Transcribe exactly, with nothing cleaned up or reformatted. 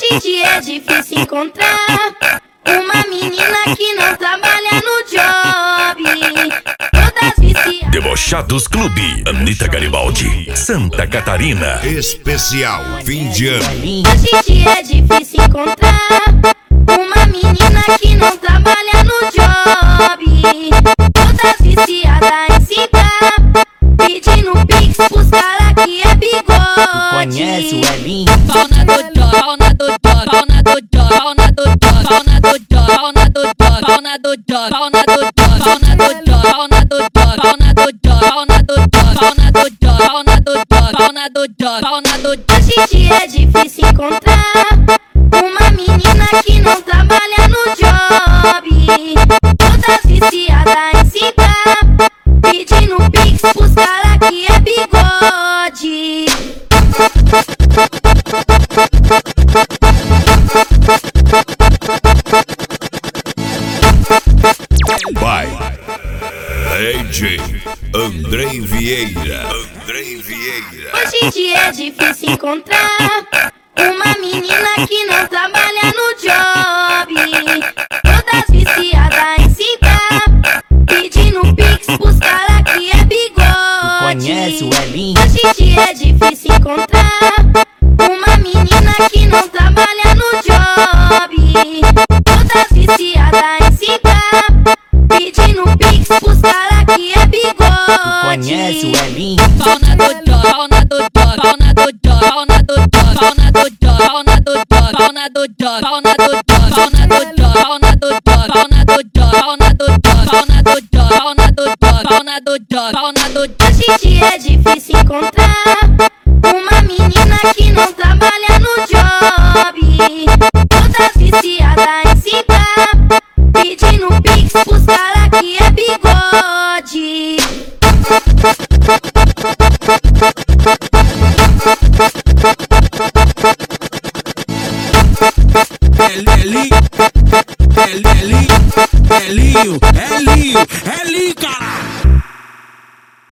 Hoje em dia é difícil encontrar uma menina que não trabalha no job. Todas viciadas. Debochados Clube, Anitta Garibaldi, Santa Catarina. Especial fim de ano. Hoje em dia é difícil encontrar uma menina que não trabalha no job. Todas viciadas em cinta, pedindo pix pros cara que é bigode. Conhece o Elinho? Pau na do job, pau na do job, pau na do job, pau na do job, pau na do job, pau na do job, pau na do job, pau na do job, pau na do job, pau na do job, pau na do job, pau na do job, pau na do job, pau na do job, pau na do job, pau na do job. Hoje em dia é difícil encontrar uma menina que não trabalha no job. Todas viciadas em cinta, pedindo pix pros cara que é bigode. Vai, D J Andrei Vieira. Andrei Vieira. Hoje em dia é difícil encontrar uma menina que não trabalha no job. Todas viciadas em cinta, pedindo pix pros cara que é bigode. Conhece o Elinho? Hoje em dia é difícil encontrar uma menina que não trabalha no job. Todas viciadas em cinta, pedindo pix pros cara que é bigode. Conhece o Elinho? Pau na do job, pau na do job, pau na do job, pau na do job, pau na do job, pau na do job, pau na do job, pau na do job, pau na do job, pau na do job, pau na do job, pau na do job, pau na do job, pau na do job, pau na do job, pau na do job. Hoje em dia é difícil encontrar uma menina que não trabalha no job. Todas viciadas em cinta, pedindo pix pros cara que é bigode. Elinho, Elinho, Elinho, Elinho, Elinho, cara!